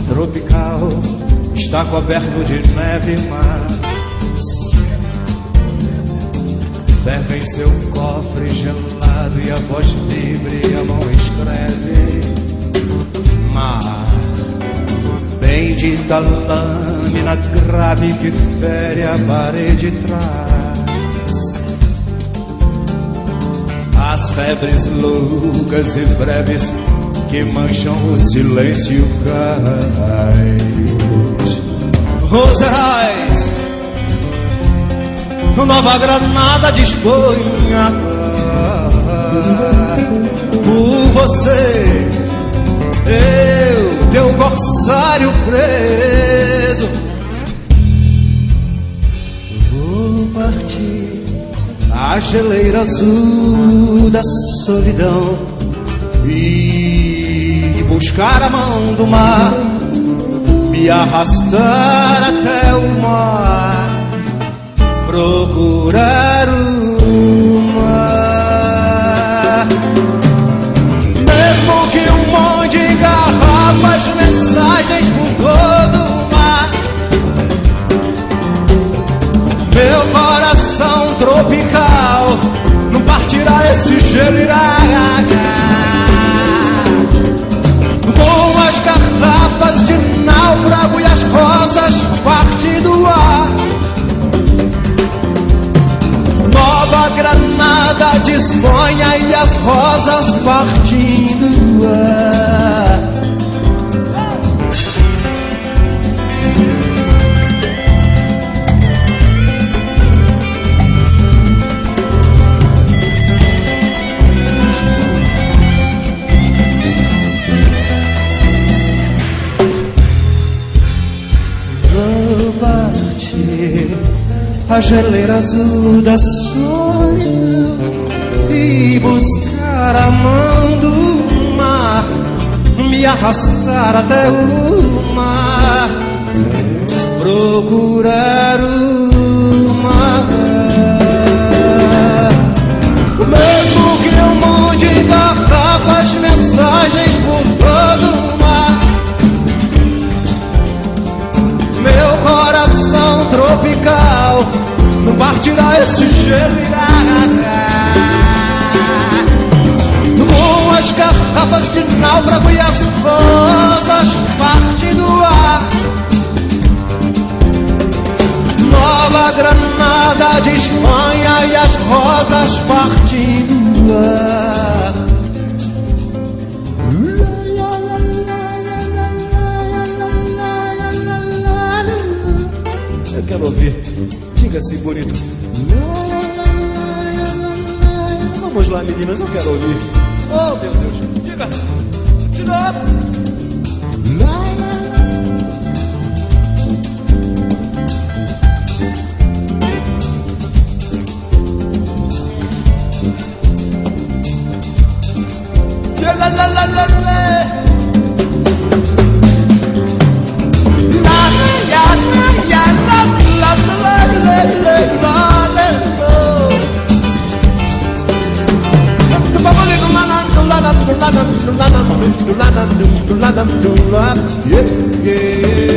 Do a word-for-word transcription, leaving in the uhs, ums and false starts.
tropical está coberto de neve, mas ferve em seu cofre gelado e a voz vibra e a mão escreve. Mar, bendita lâmina grave que fere a parede trás. As febres loucas e breves que mancham o silêncio cais. Roserais, Nova Granada de Espanha, por você, eu, teu corsário preso, vou partir a geleira azul da solidão e buscar a mão do mar, me arrastar até o mar, procurar o mar. Mesmo que um monte de garrafas, mensagens por todo o mar, meu coração tropical não partirá esse gelo, irá com as garrafas de náufrago e as rosas partindo do ar. Nova Granada de Espanha e as rosas partindo do ar. Vou partir a geleira azul da solidão e buscar a mão do mar, me arrastar até o mar, procurar o mar. Mesmo que um monte de garrafas, mensagens por todo o mar, meu coração tropical não partirá esse gelo, irá com as garrafas de náufrago e as rosas partindo do ar. Nova Granada de Espanha e as rosas partindo do ar. Eu quero ouvir. Diga-se bonito. Vamos lá, meninas, eu quero ouvir. Oh, meu Deus. Diga. De novo. La la la la la. Yeah, yeah.